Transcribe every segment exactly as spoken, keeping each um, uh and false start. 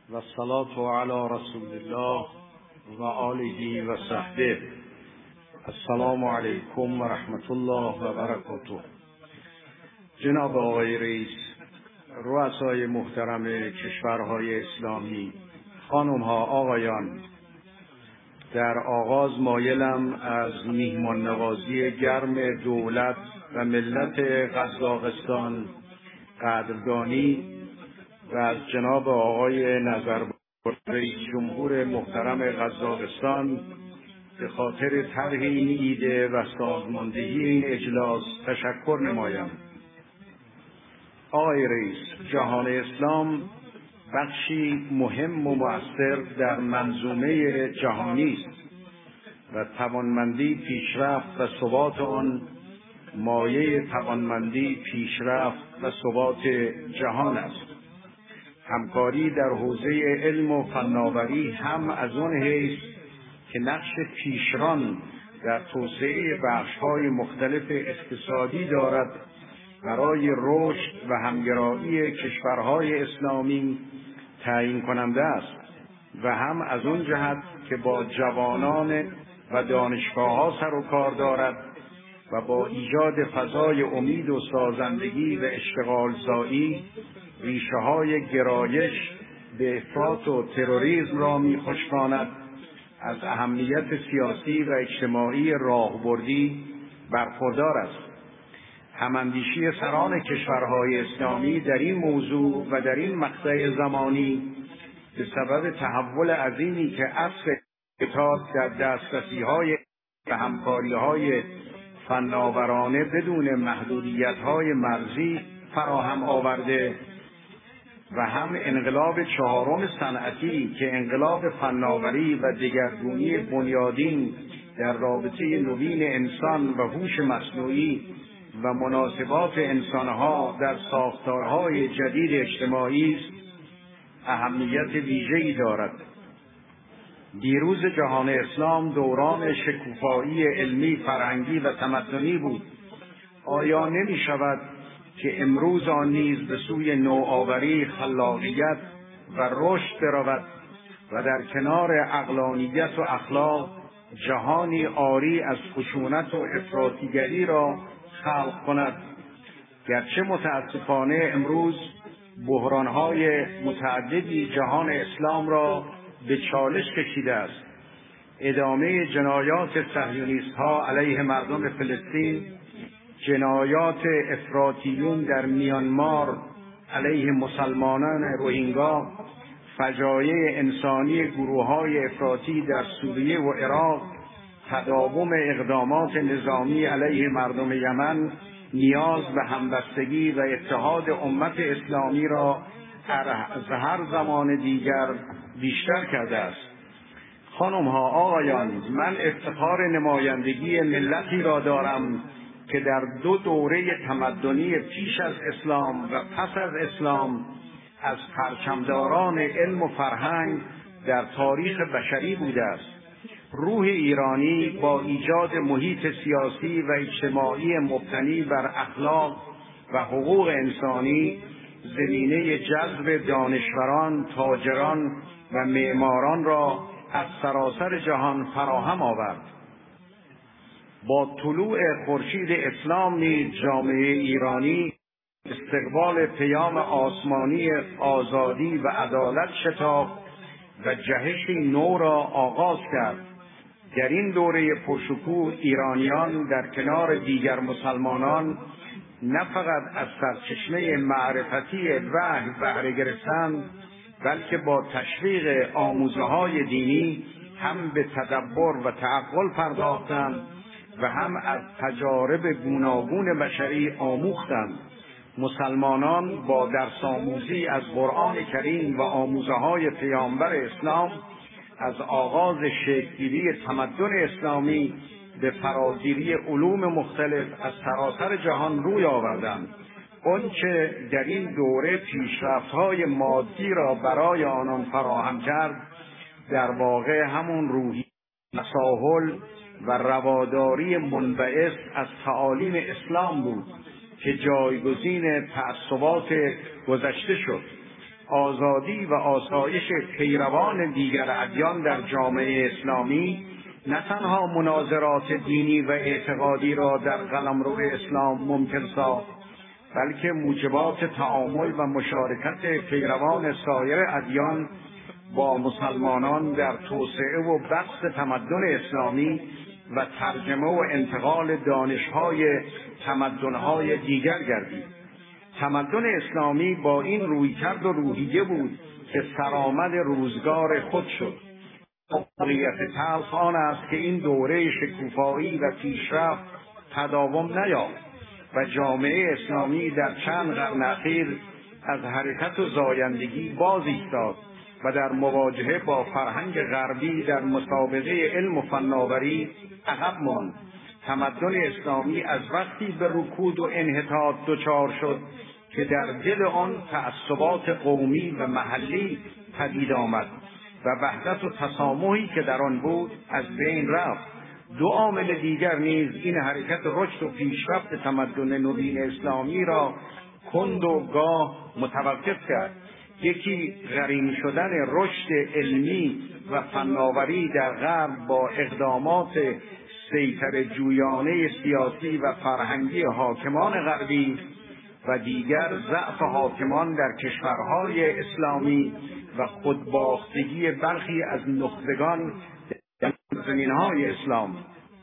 و الصلاة علی رسول الله و آله و صحبه. السلام علیکم و رحمت الله و برکاته. جناب آقای رئیس، رؤسای محترم کشورهای اسلامی، خانمها، آقایان، در آغاز مایلم از میهمان نوازی گرم دولت و ملت قزاقستان قدردانی و از جناب آقای نظربایان رئیس جمهور محترم قزاقستان به خاطر طرح این ایده و سازماندهی این اجلاس تشکر نمایم. آقای رئیس، جهان اسلام بخشی مهم و مؤثر در منظومه جهانی است و توانمندی پیشرفت و ثبات آن مایه توانمندی پیشرفت و ثبات جهان است. همکاری در حوزه علم و فناوری هم از آن حیث که نقش پیشران در توسعه بخش‌های مختلف اقتصادی دارد برای رشد و همگرایی کشورهای اسلامی تعیین کننده است و هم از آن جهت که با جوانان و دانشگاه‌ها سر و کار دارد و با ایجاد فضای امید و سازندگی و اشتغال زایی ریشه‌های گرایش به افراط و تروریسم را می‌خشکاند. از اهمیت سیاسی و اجتماعی راهبردی برخوردار است. هماندیشی سران کشورهای اسلامی در این موضوع و در این مقطع زمانی به سبب تحول عظیمی که عصر اطلاعات در دسترسی‌های و همکاری‌های فناورانه بدون محدودیت‌های مرزی فراهم آورده و هم انقلاب چهارم صنعتی که انقلاب فناوری و دگرگونی بنیادین در رابطه نوین انسان و هوش مصنوعی و مناسبات انسانها در ساختارهای جدید اجتماعی است، اهمیت ویژه‌ای دارد. دیروز جهان اسلام دوران شکوفایی علمی، فرهنگی و تمدنی بود. آیا نمی شود که امروز آن نیز به سوی نوآوری، خلاقیت و رشد برود و در کنار عقلانیت و اخلاق جهانی عاری از خشونت و افراطیگری را خلق کند؟ گرچه متاسفانه امروز بحران‌های متعددی جهان اسلام را به چالش کشیده است. ادامه جنایات صهیونیست‌ها علیه مردم فلسطین، جنایات افراطیون در میانمار علیه مسلمانان روهینگا، فجایع انسانی گروه‌های افراطی در سوریه و عراق، تداوم اقدامات نظامی علیه مردم یمن نیاز به همبستگی و اتحاد امت اسلامی را از هر زمان دیگر بیشتر کرده است. خانمها، آقایان، من افتخار نمایندگی ملتی را دارم که در دو دوره تمدنی پیش از اسلام و پس از اسلام از پرچمداران علم و فرهنگ در تاریخ بشری بوده است. روح ایرانی با ایجاد محیط سیاسی و اجتماعی مبتنی بر اخلاق و حقوق انسانی زمینه جذب دانشوران، تاجران و معماران را از سراسر جهان فراهم آورد. با طلوع خورشید اسلام نیز جامعه ایرانی استقبال پیام آسمانی آزادی و عدالت شتافت و جهشی نو را آغاز کرد. در این دوره پرشکوه ایرانیان در کنار دیگر مسلمانان نه فقط از سرچشمه معرفتی وحی بهره گرفتند، بلکه با تشویق آموزه‌های دینی هم به تدبر و تعقل پرداختند و هم از تجارب گوناگون بشری آموختند. مسلمانان با درس آموزی از قرآن کریم و آموزه‌های پیامبر اسلام از آغاز شکل‌گیری تمدن اسلامی به فراگیری علوم مختلف از سراسر جهان روی آوردند. آنچه در این دوره پیشرفت‌های مادی را برای آنان فراهم کرد، در واقع همون روحی، تساهل و رواداری منبعث از تعالیم اسلام بود که جایگزین تعصبات گذشته شد. آزادی و آسایش پیروان دیگر ادیان در جامعه اسلامی نه تنها مناظرات دینی و اعتقادی را در قلمرو اسلام ممکن ساخت، بلکه موجبات تعامل و مشارکت پیروان سایر ادیان با مسلمانان در توسعه و بسط تمدن اسلامی و ترجمه و انتقال دانش‌های تمدن‌های دیگر گردید. تمدن اسلامی با این رویکرد و روحیه بود که سرآمد روزگار خود شد. واقعیت تلخ آن است که این دوره شکوفایی و پیشرفت تداوم نیافت و جامعه اسلامی در چند قرن اخیر از حرکت و زایندگی باز ایستاد و در مواجهه با فرهنگ غربی در مسابقه علم و فناوری عقب ماند. تمدن اسلامی از وقتی به رکود و انحطاط دچار شد که در دل آن تعصبات قومی و محلی پدید آمد و وحدت و تسامحی که در آن بود از بین رفت. دو عامل دیگر نیز این حرکت رشد و پیشرفت تمدن نوین اسلامی را کند و گاه متوقف کرد. یکی قرین شدن رشد علمی و فناوری در غرب با اقدامات سیطره جویانه سیاسی و فرهنگی حاکمان غربی و دیگر ضعف حاکمان در کشورهای اسلامی و خودباختگی برخی از نخبگان در زمینهای اسلام.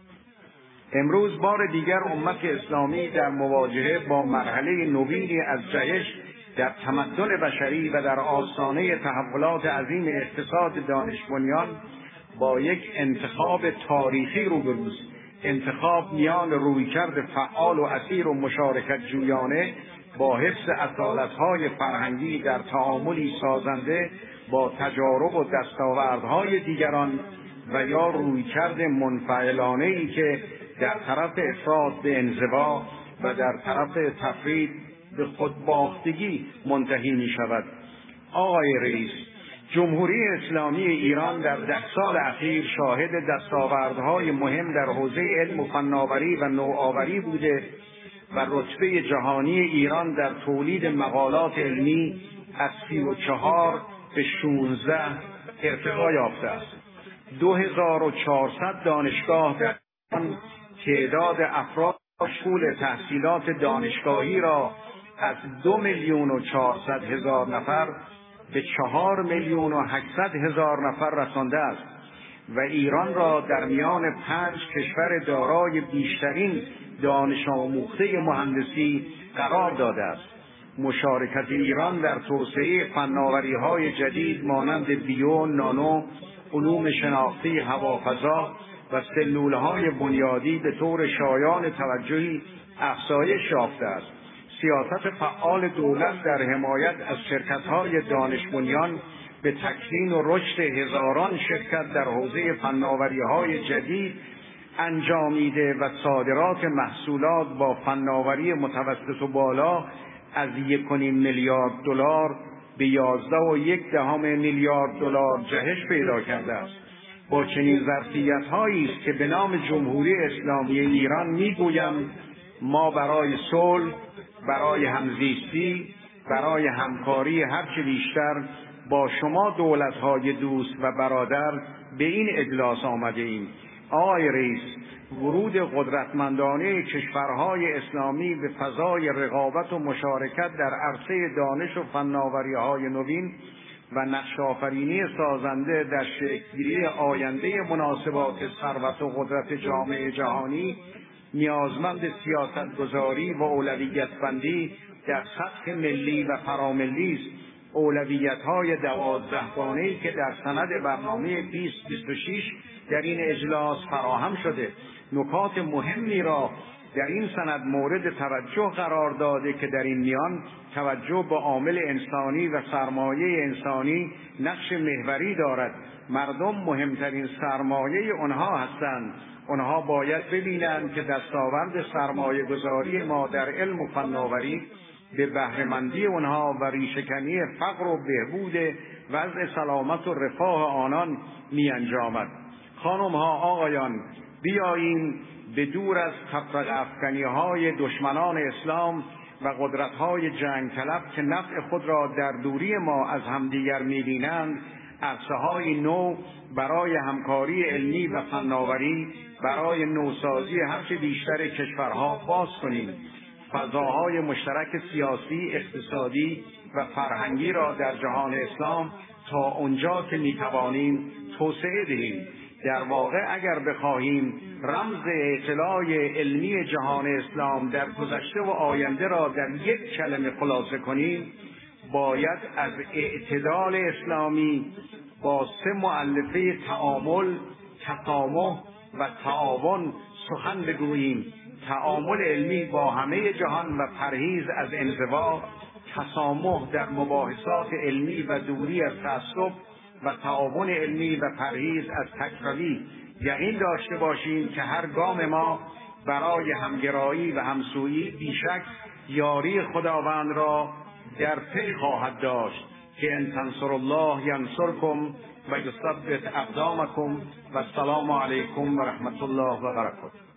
امروز بار دیگر امت اسلامی در مواجهه با مرحله نوینی از جهش در تمدن بشری و در آستانه تحولات عظیم اقتصاد دانش بنیان با یک انتخاب تاریخی روبروست. انتخاب میان رویکرد فعال و اثیر و مشارکت جویانه با حفظ اصالت‌های فرهنگی در تعاملی سازنده با تجارب و دستاوردهای دیگران و یا رویکرد منفعلانه‌ای که در طرف افراد به انزوا و در طرف تفرید به خودباختگی منتهی می شود. آقای رئیس، جمهوری اسلامی ایران در ده سال اخیر شاهد دستاوردهای مهم در حوزه علم و فناوری و نوآوری بوده و رتبه جهانی ایران در تولید مقالات علمی از سی و چهار به شانزده ارتقا یافته است. دو هزار و چهارصد دانشگاه در ایران تعداد افراد مشغول تحصیلات دانشگاهی را از دو میلیون و چهارصد هزار نفر به چهار میلیون و هشتصد هزار نفر رسانده است و ایران را در میان پنج کشور دارای بیشترین دانش آموخته مهندسی قرار داده است. مشارکت ایران در توسعه فناوری‌های جدید مانند بیو، نانو، علوم شناختی هوافضا و سلولهای بنیادی به طور شایان توجهی افزایش یافته است. سیاست فعال دولت در حمایت از شرکت‌های دانش بنیان به تکوین و رشد هزاران شرکت در حوزه فناوری‌های جدید انجامیده و صادرات محصولات با فناوری متوسط و بالا از یک و نیم میلیارد دلار به یازده و یک دهم میلیارد دلار جهش پیدا کرده است. با چنین ظرفیت‌هایی است که به نام جمهوری اسلامی ایران می‌گویم ما برای صلح، برای همزیستی، برای همکاری هرچه بیشتر با شما دولت‌های دوست و برادر به این اجلاس آمده ایم. آقای رئیس، ورود قدرتمندانه کشورهای اسلامی به فضای رقابت و مشارکت در عرصه دانش و فناوری‌های نوین و نقش آفرینی سازنده در شکل‌گیری آینده مناسبات ثروت و قدرت جامعه جهانی نیازمند سیاستگذاری و اولویت‌بندی در سطح ملی و فراملی است. اولویت‌های دوازدهگانه‌ای که در سند برنامه بیست بیست و شش در این اجلاس فراهم شده نکات مهمی را در این سند مورد توجه قرار داده که در این میان توجه به عامل انسانی و سرمایه انسانی نقش محوری دارد. مردم مهمترین سرمایه آنها هستند. آنها باید ببینند که دستاورد سرمایه گذاری ما در علم و فناوری به بهره‌مندی آنها و ریشه‌کنی فقر و بهبود وضع سلامت و رفاه آنان می انجامد. خانم‌ها، آقایان، بیاییم به دور از تفرقه افکنی‌های دشمنان اسلام و قدرت‌های جنگ طلب که نفع خود را در دوری ما از همدیگر می‌بینند، عرصه‌های نو برای همکاری علمی و فناوری، برای نوسازی هرچه بیشتر کشورها باز کنیم. فضاهای مشترک سیاسی، اقتصادی و فرهنگی را در جهان اسلام تا اونجا که می‌توانیم توسعه دهیم. در واقع اگر بخواهیم رمز اطلاع علمی جهان اسلام در گذشته و آینده را در یک کلمه خلاصه کنیم، باید از اعتدال اسلامی با سه مؤلفه تعامل، تکامل و تعاون سخن بگوییم. تعامل علمی با همه جهان و پرهیز از انزوا، تسامح در مباحثات علمی و دوری از تعصب و تعاون علمی و پرهیز از تکروی. یقین داشته باشیم که هر گام ما برای همگرایی و همسویی بیشک یاری خداوند را در پی خواهد داشت که ان تنصر الله ینصرکم و یثبت اقدامکم و السلام علیکم و رحمت الله و برکاته.